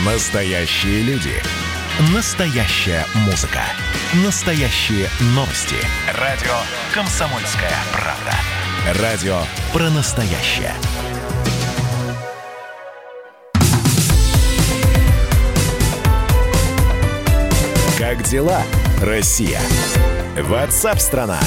Настоящие люди. Настоящая музыка. Настоящие новости. Радио «Комсомольская правда». Радио про настоящее. Как дела, Россия? WhatsApp-страна.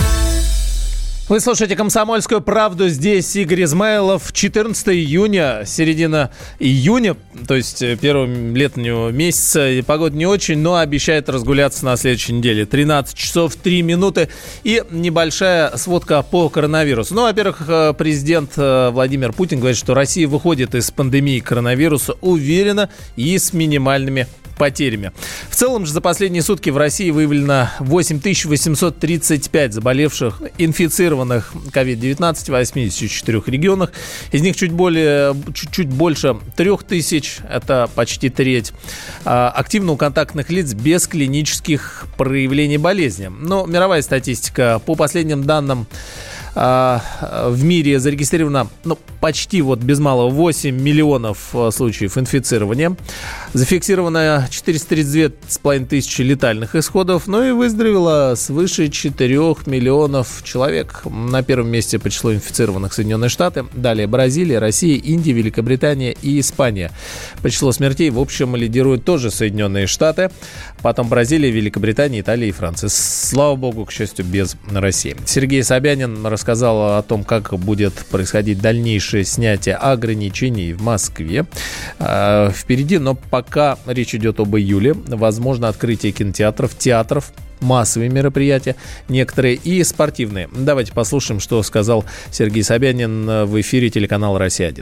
Вы слушаете «Комсомольскую правду». Здесь Игорь Измайлов. 14 июня, середина июня, то есть первого летнего месяца. И погода не очень, но обещает разгуляться на следующей неделе. 13 часов 3 минуты и небольшая сводка по коронавирусу. Ну, во-первых, президент Владимир Путин говорит, что Россия выходит из пандемии коронавируса уверенно и с минимальными потерями. В целом же за последние сутки в России выявлено 8835 заболевших, инфицированных COVID-19 в 84 регионах. Из них чуть больше 3000, это почти треть, активно у контактных лиц без клинических проявлений болезни. Но мировая статистика, по последним данным, в мире зарегистрировано почти без малого 8 миллионов случаев инфицирования. Зафиксировано 432,5 тысячи летальных исходов. Ну и выздоровело свыше 4 миллионов человек. На первом месте по числу инфицированных Соединенные Штаты. Далее Бразилия, Россия, Индия, Великобритания и Испания. По числу смертей, в общем, лидируют тоже Соединенные Штаты. Потом Бразилия, Великобритания, Италия и Франция. Слава богу, к счастью, без России. Сергей Собянин рассказал о том, как будет происходить дальнейшее снятие ограничений в Москве. Впереди, но пока речь идет об июле, возможно открытие кинотеатров, театров, массовые мероприятия, некоторые и спортивные. Давайте послушаем, что сказал Сергей Собянин в эфире телеканала «Россия-1».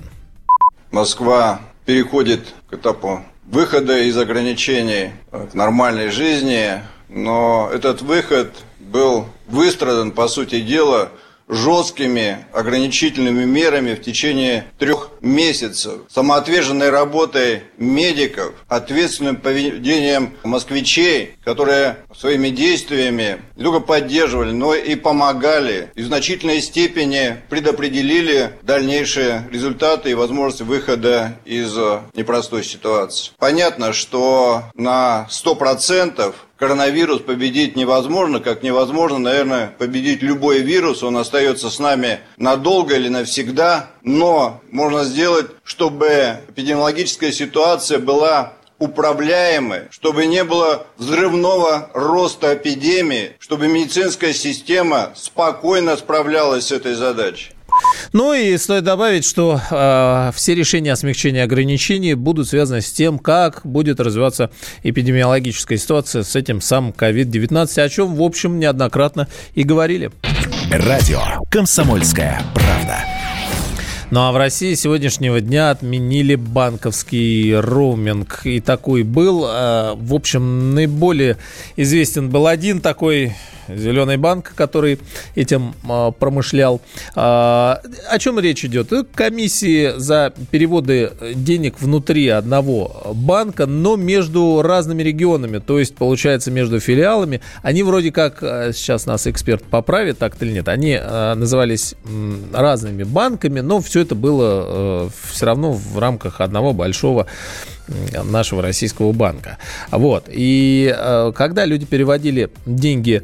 Москва переходит к этапу выхода из ограничений к нормальной жизни, но этот выход был выстрадан, по сути дела, жесткими ограничительными мерами в течение 3 месяцев, самоотверженной работой медиков, ответственным поведением москвичей, которые своими действиями не только поддерживали, но и помогали, и в значительной степени предопределили дальнейшие результаты и возможности выхода из непростой ситуации. Понятно, что на 100% коронавирус победить невозможно, как невозможно, наверное, победить любой вирус. Он остается с нами надолго или навсегда, но можно сделать, чтобы эпидемиологическая ситуация была управляемой, чтобы не было взрывного роста эпидемии, чтобы медицинская система спокойно справлялась с этой задачей. Ну и стоит добавить, что все решения о смягчении ограничений будут связаны с тем, как будет развиваться эпидемиологическая ситуация с этим самым COVID-19, о чем, в общем, неоднократно и говорили. Радио «Комсомольская правда». Ну а в России с сегодняшнего дня отменили банковский роуминг. И такой был. В общем, наиболее известен был один такой зеленый банк, который этим промышлял. О чем речь идет? Комиссии за переводы денег внутри одного банка, но между разными регионами. То есть, получается, между филиалами. Они вроде как, сейчас нас эксперт поправит, так или нет, они назывались разными банками, но все это было все равно в рамках одного большого нашего российского банка. Вот. И когда люди переводили деньги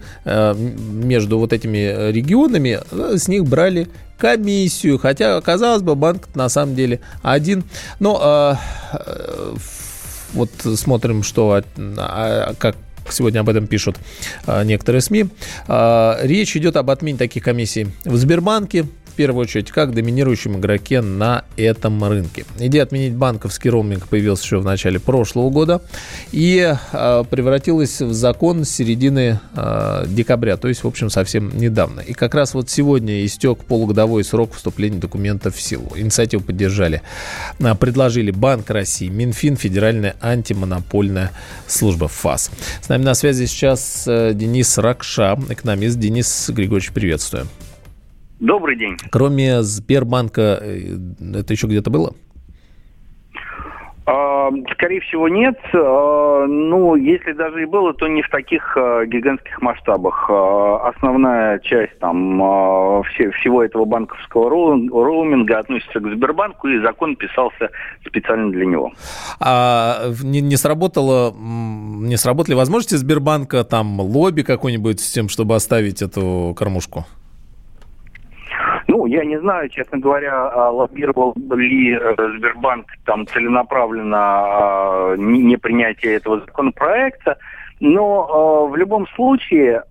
между этими регионами, с них брали комиссию. Хотя, казалось бы, банк на самом деле один. Но смотрим, что как сегодня об этом пишут некоторые СМИ. Речь идет об отмене таких комиссий в Сбербанке, в первую очередь, как доминирующем игроке на этом рынке. Идея отменить банковский роуминг появилась еще в начале прошлого года и превратилась в закон с середины декабря, то есть, в общем, совсем недавно. И как раз сегодня истек полугодовой срок вступления документов в силу. Инициативу предложили Банк России, Минфин, Федеральная антимонопольная служба ФАС. С нами на связи сейчас Денис Ракша, экономист. Денис Григорьевич, приветствую. Добрый день. Кроме Сбербанка, это еще где-то было? Скорее всего, нет. Ну, если даже и было, то не в таких гигантских масштабах. Основная часть всего этого банковского роуминга относится к Сбербанку, и закон писался специально для него. Не сработали возможности Сбербанка, там, лобби какой-нибудь с тем, чтобы оставить эту кормушку? Ну, я не знаю, честно говоря, лоббировал ли Сбербанк там целенаправленно непринятие этого законопроекта, но в любом случае,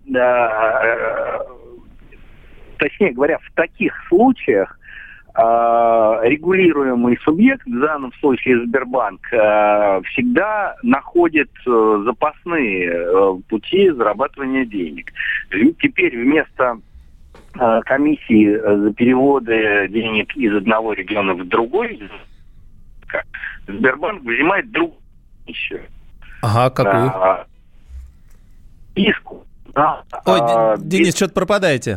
точнее говоря, в таких случаях регулируемый субъект, в данном случае Сбербанк, всегда находит запасные пути зарабатывания денег. Теперь вместо комиссии за переводы денег из одного региона в другой, Сбербанк взимает другую еще. Ага, какую? Иску. Ой, Денис, что-то пропадаете.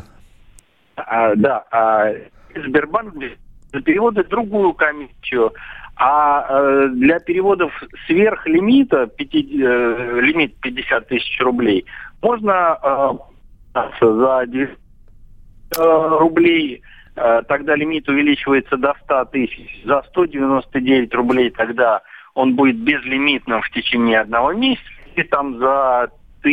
Сбербанк за переводы другую комиссию, а для переводов сверх лимита, лимит 50 тысяч рублей, можно за 200 рублей, тогда лимит увеличивается до 100 тысяч, за 199 рублей тогда он будет безлимитным в течение одного месяца, и там за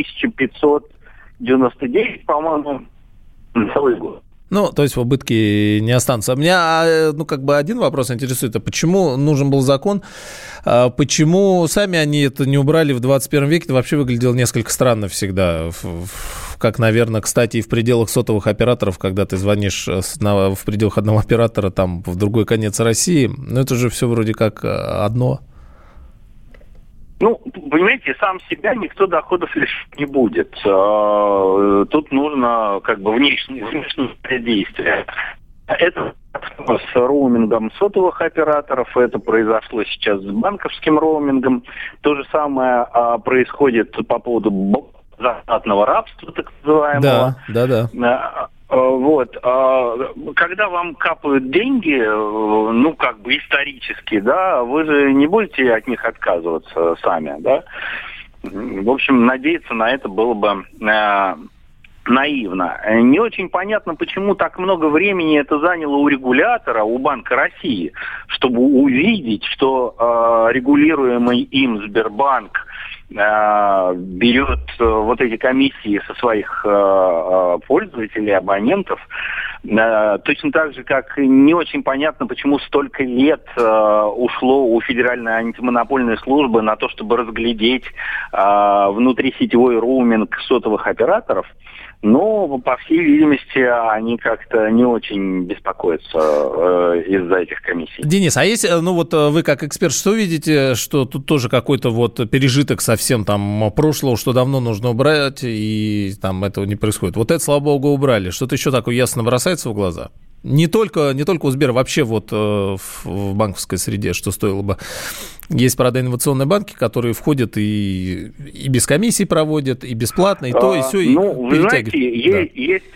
1599, по-моему, целый год. Ну, то есть в убытке не останутся. Меня, один вопрос интересует. А почему нужен был закон? Почему сами они это не убрали в 21 веке? Это вообще выглядело несколько странно всегда. Как, наверное, кстати, и в пределах сотовых операторов, когда ты звонишь в пределах одного оператора там в другой конец России. Но это же все вроде как одно. Ну, понимаете, сам себя никто доходов лишить не будет. Тут нужно внешнее действие. Это с роумингом сотовых операторов, это произошло сейчас с банковским роумингом. То же самое происходит по поводу заштатного рабства, так называемого. Да. Когда вам капают деньги, исторически, да, вы же не будете от них отказываться сами, да. В общем, надеяться на это было бы наивно. Не очень понятно, почему так много времени это заняло у регулятора, у Банка России, чтобы увидеть, что регулируемый им Сбербанк берет вот эти комиссии со своих пользователей, абонентов. Точно так же, как не очень понятно, почему столько лет ушло у Федеральной антимонопольной службы на то, чтобы разглядеть внутрисетевой роуминг сотовых операторов. Но, по всей видимости, они как-то не очень беспокоятся из-за этих комиссий. Денис, а есть, вы как эксперт, что видите, что тут тоже какой-то пережиток совсем там прошлого, что давно нужно убрать, и там этого не происходит? Вот это, слава богу, убрали. Что-то еще такое ясно бросается в глаза? Не только у Сбера, вообще в банковской среде, что стоило бы. Есть, правда, инновационные банки, которые входят и без комиссий проводят, и бесплатно, и то, и все, и перетягивают.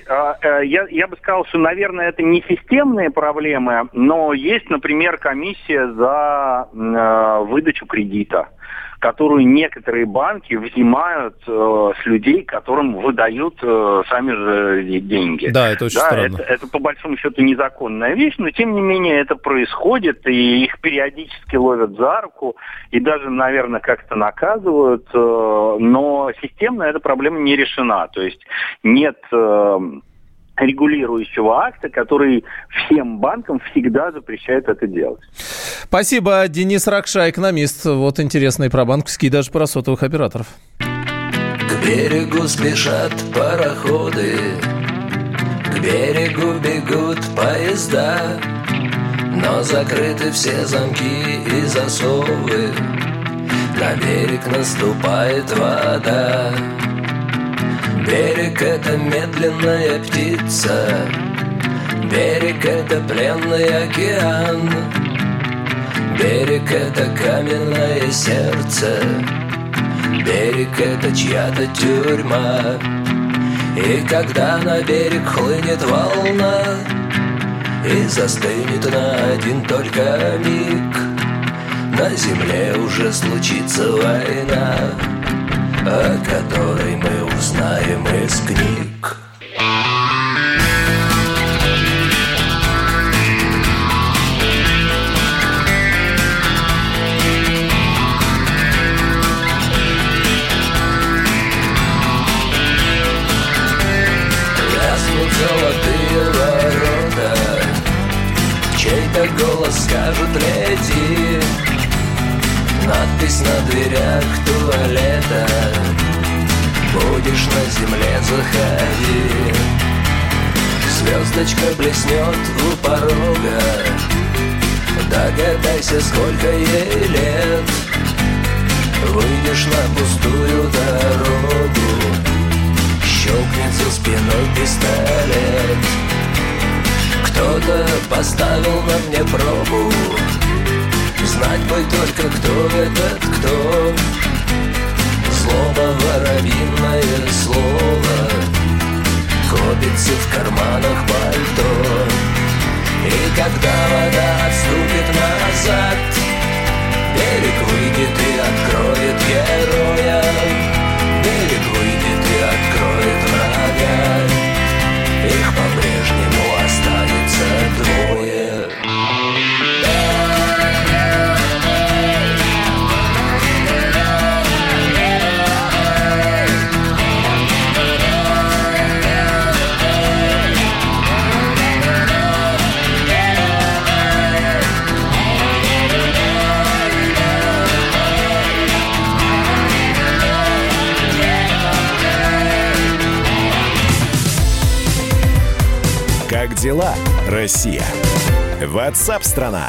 Я бы сказал, что, наверное, это не системные проблемы, но есть, например, комиссия за выдачу кредита, которую некоторые банки взимают с людей, которым выдают сами же деньги. Да, это очень странно. Это по большому счету незаконная вещь, но тем не менее это происходит, и их периодически ловят за руку, и даже, наверное, как-то наказывают, но системно эта проблема не решена. То есть нет регулирующего акта, который всем банкам всегда запрещает это делать. Спасибо. Денис Ракша, экономист. Вот интересный про банковские и даже про сотовых операторов. К берегу спешат пароходы, к берегу бегут поезда, но закрыты все замки и засовы, на берег наступает вода. Берег — это медленная птица, берег — это пленный океан, берег — это каменное сердце, берег — это чья-то тюрьма. И когда на берег хлынет волна и застынет на один только миг, на земле уже случится война, о которой мы узнаем из книг. дверях туалета. Будешь на земле, заходи. Звездочка блеснет у порога. Догадайся, сколько ей лет. Выйдешь на пустую дорогу, щелкнет за спиной пистолет. Кто-то поставил на мне пробу, знать бы только, кто этот кто. Злоба, воробьиное слово, копится в карманах пальто. И когда вода отступит назад, берег выйдет и откроет героя. Берег выйдет и откроет врага. Их по-прежнему останется двое. Как дела, Россия? WhatsApp-страна.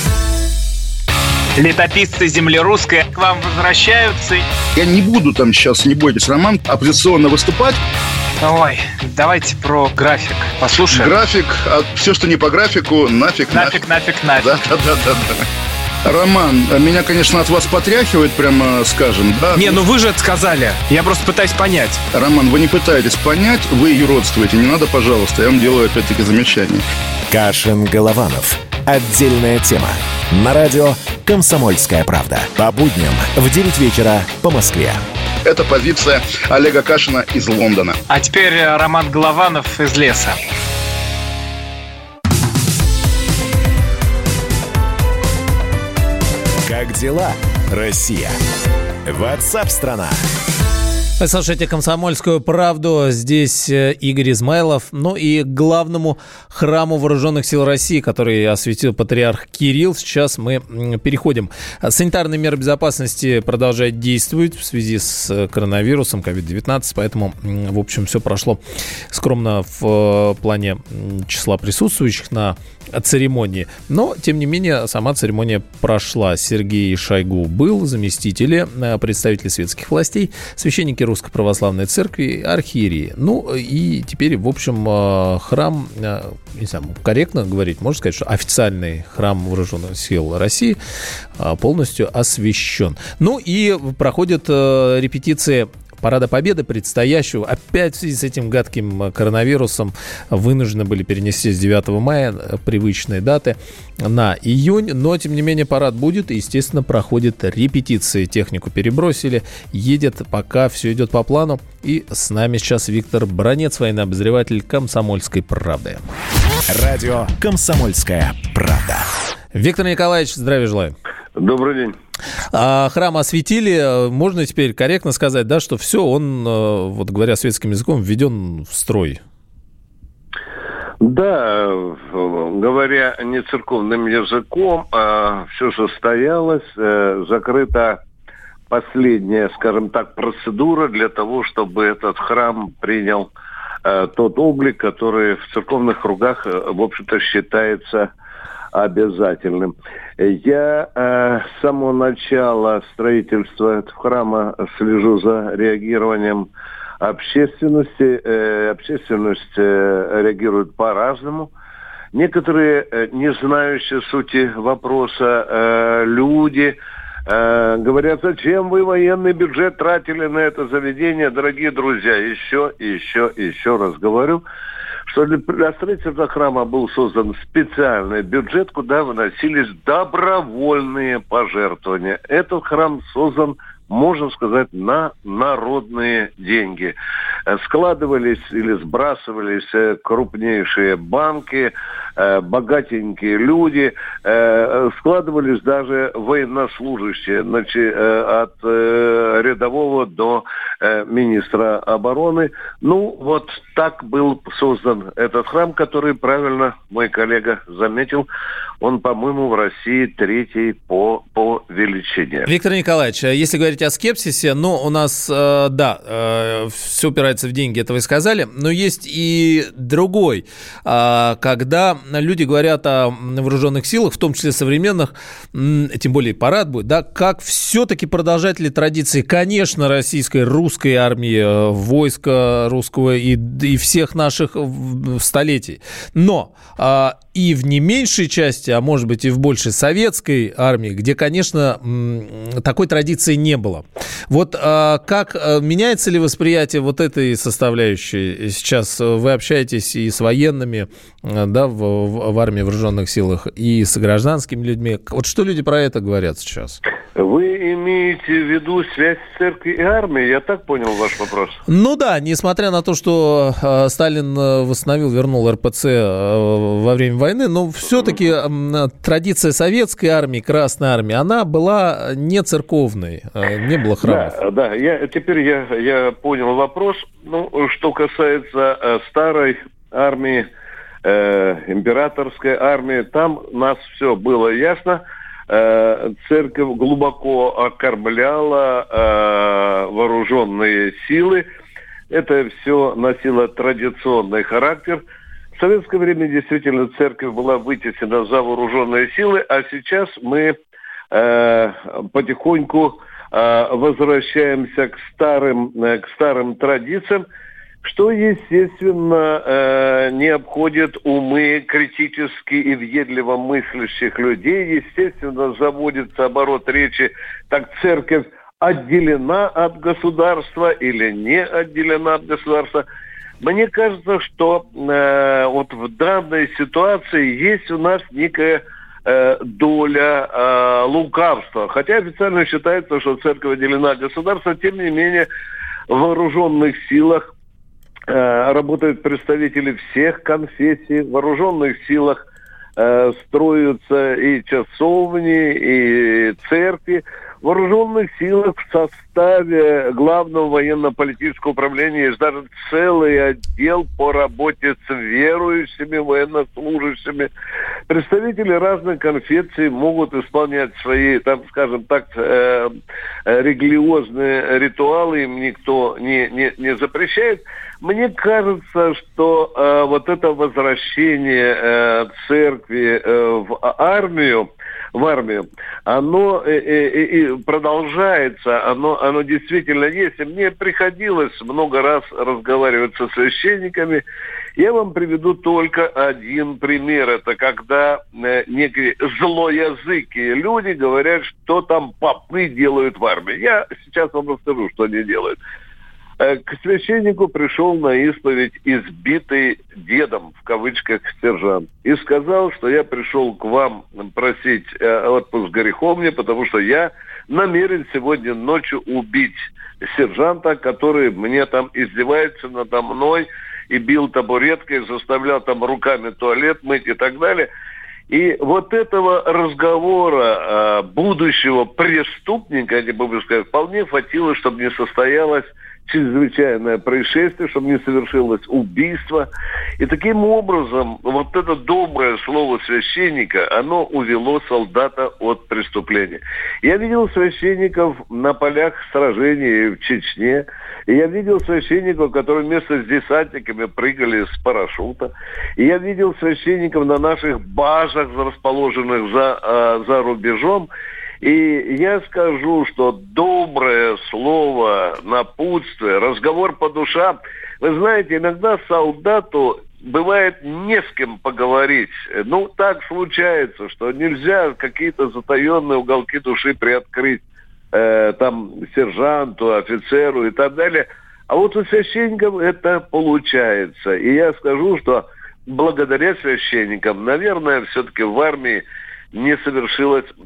Летописцы земли русской к вам возвращаются. Я не буду там сейчас, не бойтесь, Роман, оппозиционно выступать. Ой, давайте про график послушаем. График, все, что не по графику, нафиг. Да. Роман, меня, конечно, от вас потряхивает, прямо скажем, да? Не, ну вы же это сказали. Я просто пытаюсь понять. Роман, вы не пытаетесь понять, вы юродствуете. Не надо, пожалуйста, я вам делаю опять-таки замечание. Кашин-Голованов. Отдельная тема. На радио «Комсомольская правда». По будням в 9 вечера по Москве. Это позиция Олега Кашина из Лондона. А теперь Роман Голованов из леса. Как дела, Россия? WhatsApp-страна. Вы слушаете «Комсомольскую правду». Здесь Игорь Измайлов. Ну и к главному храму Вооруженных сил России, который осветил патриарх Кирилл, сейчас мы переходим. Санитарные меры безопасности продолжают действовать в связи с коронавирусом, COVID-19, поэтому, в общем, все прошло скромно в плане числа присутствующих на церемонии. Но, тем не менее, сама церемония прошла. Сергей Шойгу был, заместители, представители светских властей, священники Русской Православной Церкви, архиереи. Ну, и теперь, в общем, храм, не знаю, корректно говорить, можно сказать, что официальный храм Вооруженных сил России полностью освящен. Ну, и проходят репетиции Парада Победы предстоящего. Опять в связи с этим гадким коронавирусом вынуждены были перенести с 9 мая привычные даты на июнь. Но, тем не менее, парад будет. И, естественно, проходят репетиции. Технику перебросили. Едет, пока все идет по плану. И с нами сейчас Виктор Бранец, военный обозреватель «Комсомольской правды». Радио «Комсомольская правда». Виктор Николаевич, здравия желаю. Добрый день. Храм осветили. Можно теперь корректно сказать, да, что все, он, вот говоря светским языком, введен в строй? Да, говоря не церковным языком, все состоялось, закрыта последняя, скажем так, процедура для того, чтобы этот храм принял тот облик, который в церковных кругах, в общем-то, считается обязательным. Я с самого начала строительства этого храма слежу за реагированием общественности. Общественность реагирует по-разному. Некоторые, не знающие сути вопроса, люди говорят, зачем вы военный бюджет тратили на это заведение, дорогие друзья. Еще раз говорю, что для строительства храма был создан специальный бюджет, куда выносились добровольные пожертвования. Этот храм создан можно сказать, на народные деньги. Складывались или сбрасывались крупнейшие банки, богатенькие люди, складывались даже военнослужащие, значит, от рядового до министра обороны. Ну, вот так был создан этот храм, который, правильно мой коллега заметил, он, по-моему, в России третий по величине. Виктор Николаевич, если говорить о скепсисе, ну, у нас, все упирается в деньги, это вы сказали, но есть и другой, когда люди говорят о вооруженных силах, в том числе современных, тем более парад будет, да, как все-таки продолжатели традиции, конечно, российской, русской армии, войска русского и всех наших столетий, но и в не меньшей части, а может быть и в большей советской армии, где, конечно, такой традиции не было. Вот как меняется ли восприятие вот этой составляющей? Сейчас вы общаетесь и с военными, да, в армии, в вооруженных силах, и с гражданскими людьми. Вот что люди про это говорят сейчас? Вы имеете в виду связь церкви и армии? Я так понял ваш вопрос. Ну да, несмотря на то, что Сталин восстановил, вернул РПЦ во время войны, но все-таки традиция советской армии, Красной армии, она была не церковной, не было храмов. Да, теперь я понял вопрос. Ну, что касается старой армии, императорской армии, там у нас все было ясно. Церковь глубоко окормляла вооруженные силы. Это все носило традиционный характер. В советское время действительно церковь была вытеснена за вооруженные силы, а сейчас мы потихоньку возвращаемся к старым традициям, что, естественно, не обходит умы критически и въедливо мыслящих людей. Естественно, заводится оборот речи, так церковь отделена от государства или не отделена от государства. Мне кажется, что вот в данной ситуации есть у нас некая доля лукавства. Хотя официально считается, что церковь отделена от государства, тем не менее в вооруженных силах работают представители всех конфессий. В вооруженных силах строятся и часовни, и церкви. В вооруженных силах в составе Главного военно-политического управления есть даже целый отдел по работе с верующими, военнослужащими. Представители разных конфессий могут исполнять свои, там, скажем так, религиозные ритуалы, им никто не запрещает. Мне кажется, что вот это возвращение церкви в армию, оно и продолжается, оно действительно есть. И мне приходилось много раз разговаривать со священниками. Я вам приведу только один пример. Это когда некие злоязыкие люди говорят, что там попы делают в армии. Я сейчас вам расскажу, что они делают. К священнику пришел на исповедь избитый дедом, в кавычках, сержант. И сказал, что я пришел к вам просить отпуск греховный, потому что я намерен сегодня ночью убить сержанта, который мне там издевается надо мной и бил табуреткой, заставлял там руками туалет мыть и так далее. И вот этого разговора будущего преступника, я бы сказал, вполне хватило, чтобы не состоялось чрезвычайное происшествие, чтобы не совершилось убийство. И таким образом вот это доброе слово священника, оно увело солдата от преступления. Я видел священников на полях сражений в Чечне. И я видел священников, которые вместе с десантниками прыгали с парашюта. И я видел священников на наших базах, расположенных за рубежом. И я скажу, что доброе слово, напутствие, разговор по душам. Вы знаете, иногда солдату бывает не с кем поговорить. Ну, так случается, что нельзя какие-то затаенные уголки души приоткрыть там сержанту, офицеру и так далее. А вот у священников это получается. И я скажу, что благодаря священникам, наверное, все-таки в армии не совершилось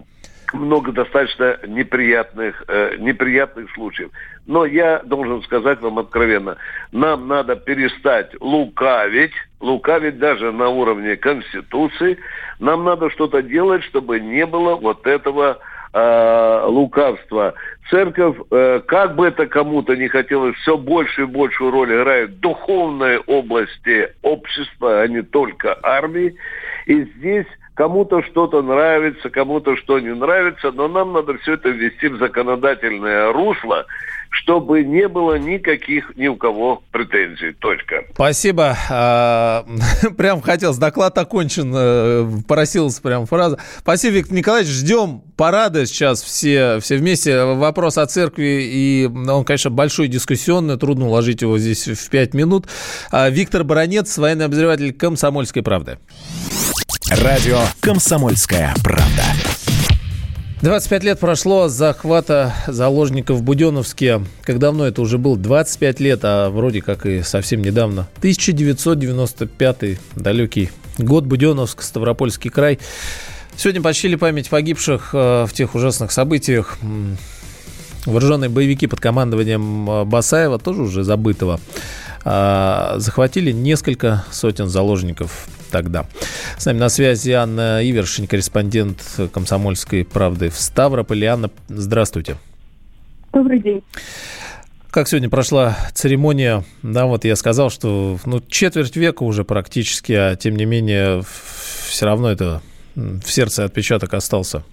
много достаточно неприятных случаев. Но я должен сказать вам откровенно, нам надо перестать лукавить даже на уровне Конституции. Нам надо что-то делать, чтобы не было вот этого лукавства. Церковь, как бы это кому-то не хотелось, все больше и большую роль играет в духовной области общества, а не только армии. И здесь кому-то что-то нравится, кому-то что не нравится, но нам надо все это ввести в законодательное русло, чтобы не было никаких ни у кого претензий. Точка. Спасибо. Прям хотелось. Доклад окончен. Просилась прям фраза. Спасибо, Виктор Николаевич. Ждем парада сейчас все вместе. Вопрос о церкви, и он, конечно, большой, дискуссионный. Трудно уложить его здесь в 5 минут. Виктор Баранец, военный обозреватель «Комсомольской правды». Радио «Комсомольская правда». 25 лет прошло с захвата заложников в Буденновске. Как давно это уже было? 25 лет, а вроде как и совсем недавно. 1995, далекий год, Буденновск, Ставропольский край. Сегодня почтили память погибших в тех ужасных событиях. Вооруженные боевики под командованием Басаева, тоже уже забытого, захватили несколько сотен заложников тогда. С нами на связи Анна Ивершин, корреспондент «Комсомольской правды» в Ставрополе. Анна, здравствуйте. Добрый день. Как сегодня прошла церемония? Да, вот я сказал, что четверть века уже практически, а тем не менее все равно это в сердце отпечаток остался.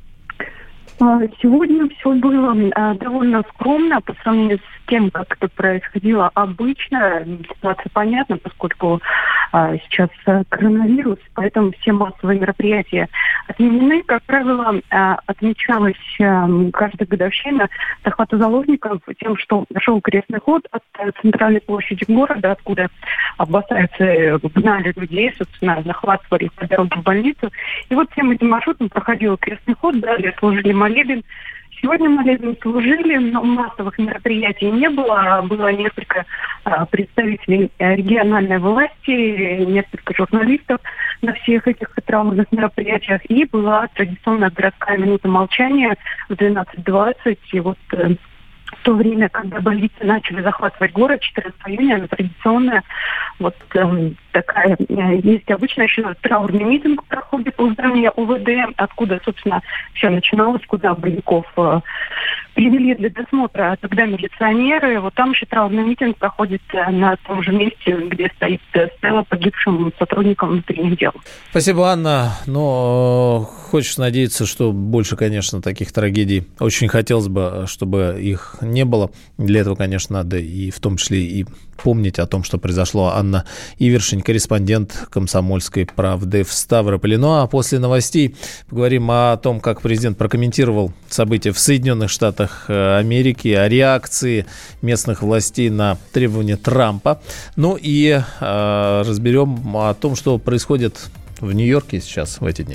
Сегодня все было довольно скромно по сравнению с тем, как это происходило обычно. Ситуация понятна, поскольку сейчас коронавирус, поэтому все массовые мероприятия отменены. Как правило, отмечалась каждая годовщина захвата заложников тем, что шел крестный ход от центральной площади города, откуда басаевцы гнали людей, собственно, захватывали их по дороге в больницу. И вот всем этим маршрутом проходил крестный ход, далее служили молебен. Сегодня молебен служили, но массовых мероприятий не было. Было несколько представителей региональной власти, несколько журналистов на всех этих траурных мероприятиях. И была традиционная городская минута молчания в 12:20. И вот в то время, когда бандиты начали захватывать город, 14 июня, она традиционная, вот такая, есть обычно еще траурный митинг проходит у здания УВД, откуда, собственно, все начиналось, куда боевиков привели для досмотра тогда милиционеры. Вот там еще траурный митинг проходит на том же месте, где стоит стела погибшим сотрудникам внутренних дел. Спасибо, Анна. Но хочешь надеяться, что больше, конечно, таких трагедий. Очень хотелось бы, чтобы их не было. Для этого, конечно, надо и в том числе и помнить о том, что произошло. Анна Ивершин, корреспондент «Комсомольской правды» в Ставрополе. Ну а после новостей поговорим о том, как президент прокомментировал события в Соединенных Штатах Америки, о реакции местных властей на требования Трампа. Ну и разберем о том, что происходит в Нью-Йорке сейчас в эти дни.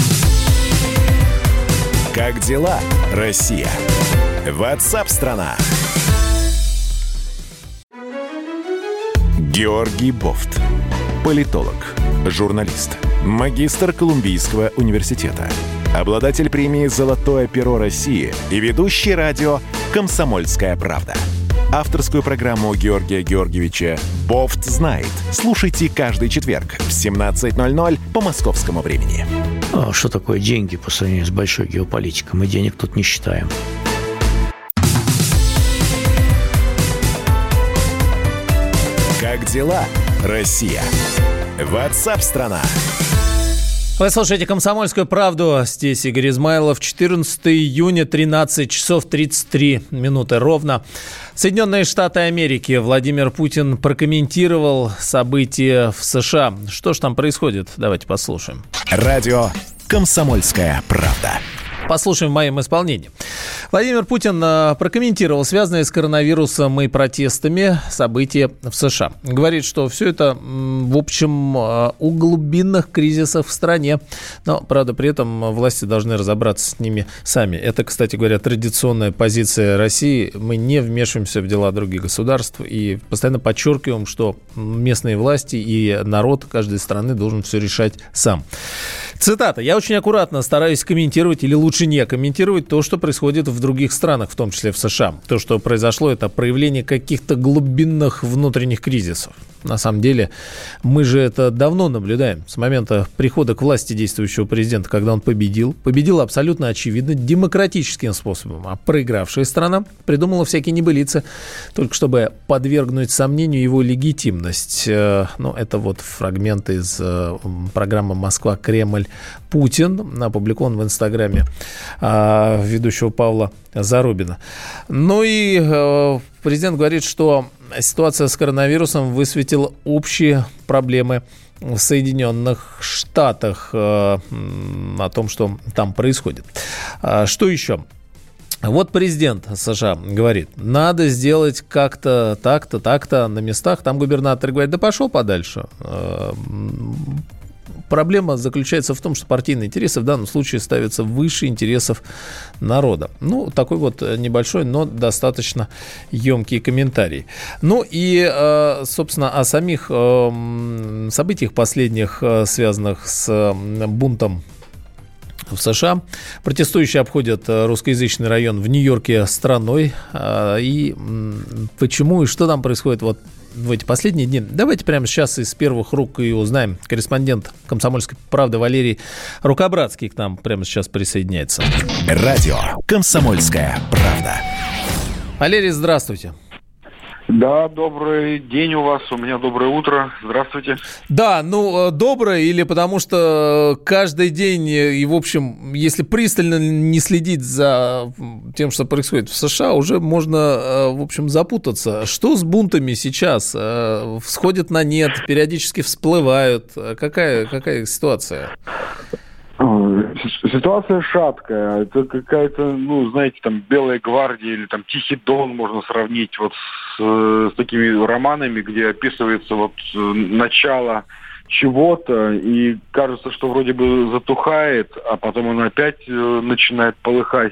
Как дела, Россия? WhatsApp-страна. Георгий Бофт. Политолог, журналист, магистр Колумбийского университета, обладатель премии «Золотое перо России» и ведущий радио «Комсомольская правда». Авторскую программу Георгия Георгиевича «Бофт знает». Слушайте каждый четверг в 17:00 по московскому времени. Что такое деньги по сравнению с большой геополитикой? Мы денег тут не считаем. Как дела, Россия? WhatsApp-страна. Вы слушаете «Комсомольскую правду». Здесь Игорь Измайлов. 14 июня, 13 часов 33 минуты ровно. Соединенные Штаты Америки. Владимир Путин прокомментировал события в США. Что ж там происходит? Давайте послушаем. Радио «Комсомольская правда». Послушаем в моем исполнении. Владимир Путин прокомментировал связанные с коронавирусом и протестами события в США. Говорит, что все это, в общем, у глубинных кризисов в стране. Но, правда, при этом власти должны разобраться с ними сами. Это, кстати говоря, традиционная позиция России. Мы не вмешиваемся в дела других государств и постоянно подчеркиваем, что местные власти и народ каждой страны должен все решать сам. Цитата. «Я очень аккуратно стараюсь комментировать или лучше не комментировать то, что происходит в других странах, в том числе в США. То, что произошло, это проявление каких-то глубинных внутренних кризисов. На самом деле, мы же это давно наблюдаем. С момента прихода к власти действующего президента, когда он победил абсолютно очевидно демократическим способом. А проигравшая страна придумала всякие небылицы, только чтобы подвергнуть сомнению его легитимность. Ну, это вот фрагмент из программы «Москва-Кремль. Путин», опубликован в Инстаграме ведущего Павла Зарубина. Ну и президент говорит, что ситуация с коронавирусом высветила общие проблемы в Соединенных Штатах, о том, что там происходит. Что еще? Вот президент США говорит, надо сделать как-то так-то, так-то на местах. Там губернатор говорит, да пошел подальше. Проблема заключается в том, что партийные интересы в данном случае ставятся выше интересов народа. Ну, такой вот небольшой, но достаточно емкий комментарий. Ну и, собственно, о самих событиях последних, связанных с бунтом в США. Протестующие обходят русскоязычный район в Нью-Йорке страной. И почему и что там происходит вот в эти последние дни? Давайте прямо сейчас из первых рук и узнаем. Корреспондент «Комсомольской правды» Валерий Рукобратский к нам прямо сейчас присоединяется. Радио «Комсомольская правда». Валерий, здравствуйте. Да, добрый день у вас, у меня доброе утро. Здравствуйте. Да, ну, доброе или потому что каждый день, и, в общем, если пристально не следить за тем, что происходит в США, уже можно, в общем, запутаться. Что с бунтами сейчас? Всходят на нет, периодически всплывают. Какая ситуация? Ситуация шаткая. Это какая-то, ну, знаете, там «Белая гвардия» или там «Тихий Дон» можно сравнить вот с такими романами, где описывается вот начало чего-то, и кажется, что вроде бы затухает, а потом оно опять начинает полыхать.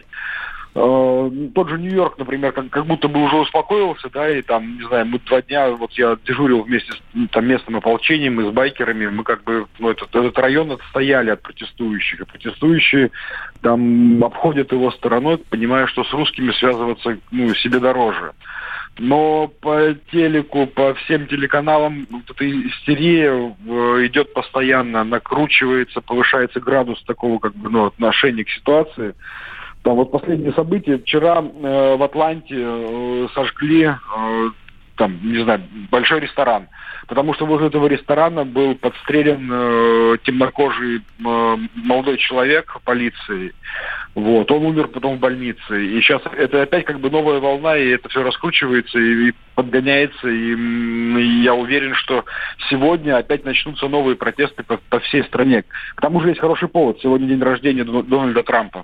Тот же Нью-Йорк, например, как будто бы уже успокоился, да, и там, не знаю, мы 2 дня, вот я дежурил вместе с там местным ополчением и с байкерами, мы как бы, ну, этот район отстояли от протестующих, и протестующие там обходят его стороной, понимая, что с русскими связываться, ну, себе дороже. Но по телеку, по всем телеканалам вот эта истерия идет постоянно, накручивается, повышается градус такого, как бы, ну, отношения к ситуации. Там вот последние события. Вчера в Атланте сожгли, там, не знаю, большой ресторан. Потому что возле этого ресторана был подстрелен темнокожий молодой человек полицией. Вот. Он умер потом в больнице. И сейчас это опять как бы новая волна, и это все раскручивается и подгоняется. И я уверен, что сегодня опять начнутся новые протесты по всей стране. К тому же есть хороший повод. Сегодня день рождения Дональда Трампа.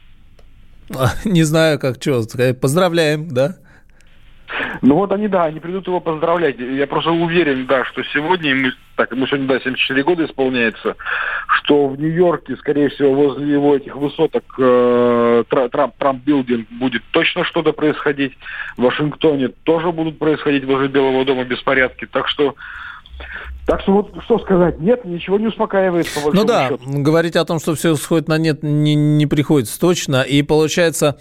Не знаю, как что, поздравляем, да? Ну вот они придут его поздравлять. Я просто уверен, да, что сегодня, ему сегодня, да, 74 года исполняется, что в Нью-Йорке, скорее всего, возле его этих высоток Трамп-билдинг будет точно что-то происходить. В Вашингтоне тоже будут происходить возле Белого дома беспорядки. Так что вот что сказать, нет, ничего не успокаивает по большому счету. Говорить о том, что все сходит на нет, не приходится точно. И получается,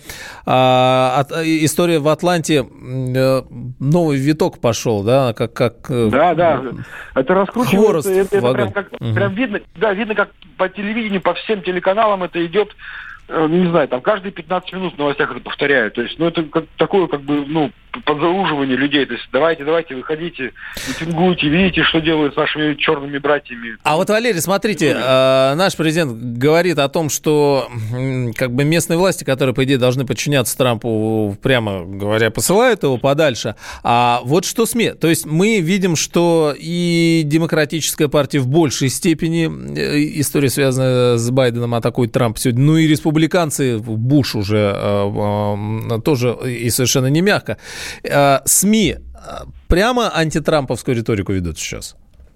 история в Атланте, новый виток пошел, да, как Да, это раскручивается, это прям видно, да, видно, как по телевидению, по всем телеканалам это идет. Не знаю, там каждые 15 минут в новостях это повторяют. То есть, ну, это такое, как бы, ну, подзауживание людей. То есть, давайте, выходите, митингуйте, видите, что делают с нашими черными братьями. А вот, Валерий, смотрите, наш президент говорит о том, что, как бы, местные власти, которые, по идее, должны подчиняться Трампу, прямо говоря, посылают его подальше. А вот что СМИ? То есть, мы видим, что и Демократическая партия в большей степени, история, связанная с Байденом, атакует Трампа сегодня, ну и республиканская республиканцы, Буш уже тоже и совершенно не мягко. СМИ прямо антитрамповскую риторику ведут сейчас?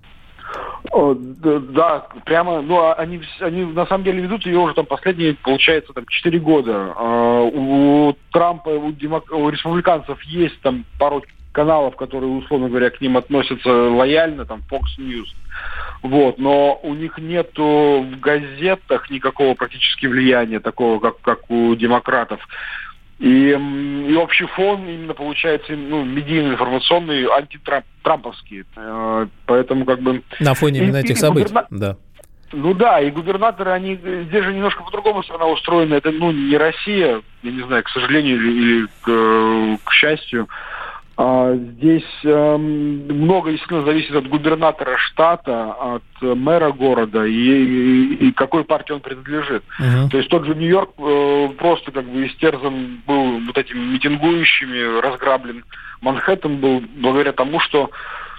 Да, прямо, ну, они на самом деле ведут ее уже там последние, получается, там 4 года. У Трампа, у республиканцев есть там пару каналов, которые, условно говоря, к ним относятся лояльно, там Fox News. Вот, но у них нету в газетах никакого практически влияния такого, как у демократов. И общий фон именно получается, ну, медийно-информационный, антитрамповский. Поэтому как бы... На фоне именно этих событий, да. Ну да, и губернаторы, они здесь же немножко по-другому страна устроена. Это, ну, не Россия, я не знаю, к сожалению или к счастью. Здесь много, естественно, зависит от губернатора штата, от мэра города и какой партии он принадлежит. То есть тот же Нью-Йорк просто как бы истерзан был вот этими митингующими, разграблен. Манхэттен был благодаря тому, что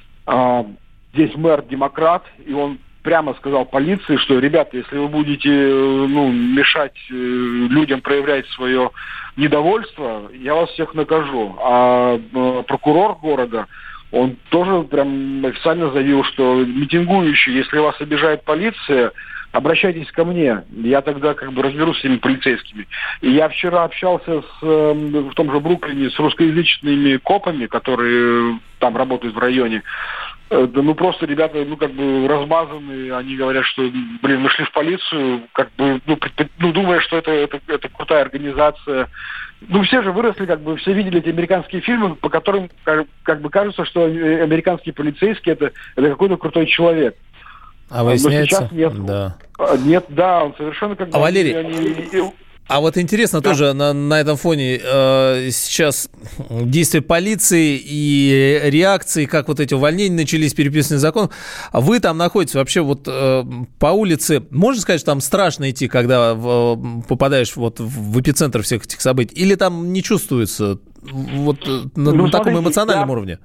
здесь мэр демократ, и он прямо сказал полиции, что, ребята, если вы будете мешать людям проявлять свое недовольство, я вас всех накажу. А прокурор города, он тоже прям официально заявил, что митингующие, если вас обижает полиция, обращайтесь ко мне, я тогда как бы разберусь с этими полицейскими. И я вчера общался в том же Бруклине с русскоязычными копами, которые там работают в районе. Да, ну просто ребята, ну как бы размазаны, они говорят, что, блин, мы шли в полицию, как бы, думая, что это крутая организация. Ну все же выросли, как бы, все видели эти американские фильмы, по которым как бы кажется, что американские полицейские это какой-то крутой человек. А выясняется? Но сейчас нет. Да. Нет, да, он совершенно как бы... Валерий... А вот интересно тоже на этом фоне сейчас действия полиции и реакции, как вот эти увольнения начались, переписанный закон. Вы там находитесь вообще вот по улице, можно сказать, что там страшно идти, когда попадаешь вот в эпицентр всех этих событий? Или там не чувствуется вот на таком эмоциональном уровне?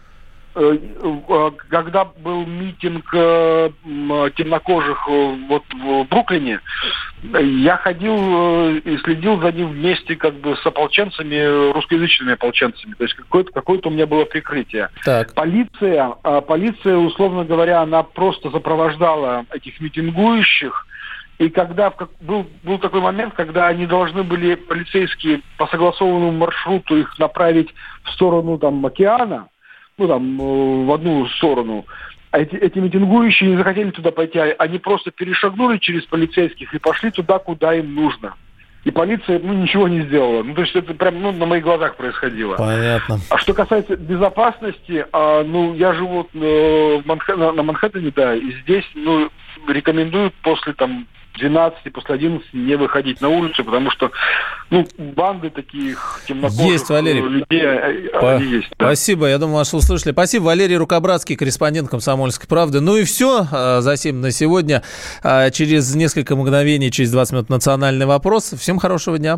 Когда был митинг темнокожих вот в Бруклине, я ходил и следил за ним вместе как бы с ополченцами, русскоязычными ополченцами. То есть какое-то у меня было прикрытие. Так. Полиция, условно говоря, она просто сопровождала этих митингующих. И когда был такой момент, когда они должны были, полицейские, по согласованному маршруту их направить в сторону там океана, ну, там, в одну сторону. А эти митингующие не захотели туда пойти, они просто перешагнули через полицейских и пошли туда, куда им нужно. И полиция, ничего не сделала. Ну, то есть это прям, на моих глазах происходило. Понятно. А что касается безопасности, я живу на Манхэттене, да, и здесь, рекомендуют после, 12, после 11 не выходить на улицу, потому что, банды таких темнокожих есть, Валерий. Людей, они есть. Да. Спасибо, я думаю, вас услышали. Спасибо, Валерий Рукобратский, корреспондент «Комсомольской правды». Ну и все за 7 на сегодня. Через несколько мгновений, через 20 минут национальный вопрос. Всем хорошего дня.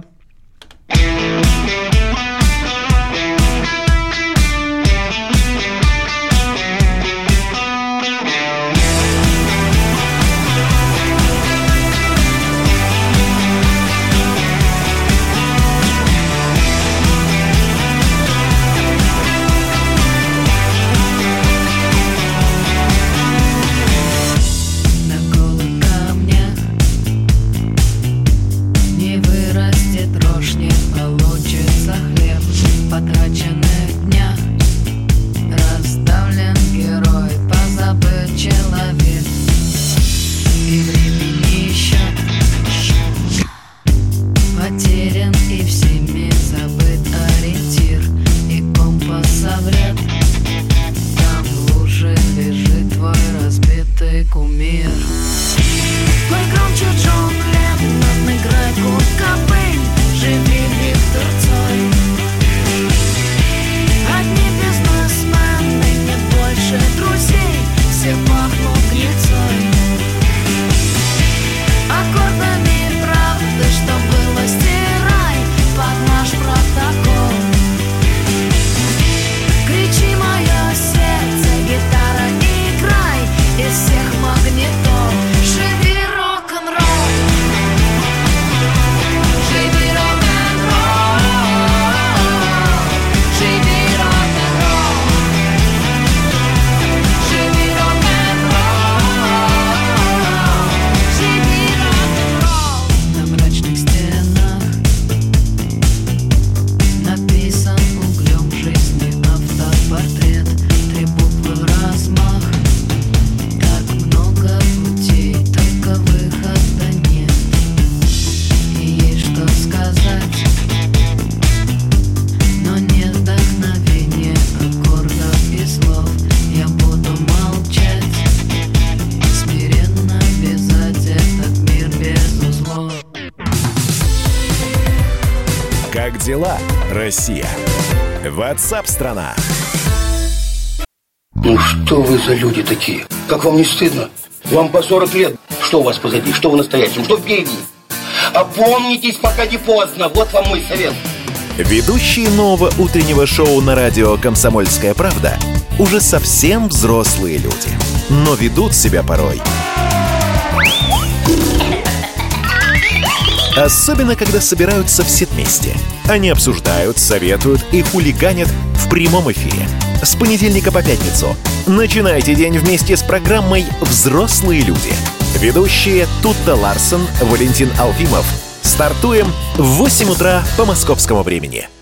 Россия. WhatsApp-страна. Ну что вы за люди такие? Как вам не стыдно? Вам по 40 лет. Что у вас позади? Что в настоящем? Что впереди? Опомнитесь, пока не поздно. Вот вам мой совет. Ведущие нового утреннего шоу на радио «Комсомольская правда» уже совсем взрослые люди, но ведут себя порой. Особенно, когда собираются все вместе. Они обсуждают, советуют и хулиганят в прямом эфире. С понедельника по пятницу. Начинайте день вместе с программой «Взрослые люди». Ведущие Тутта Ларсон, Валентин Алфимов. Стартуем в 8 утра по московскому времени.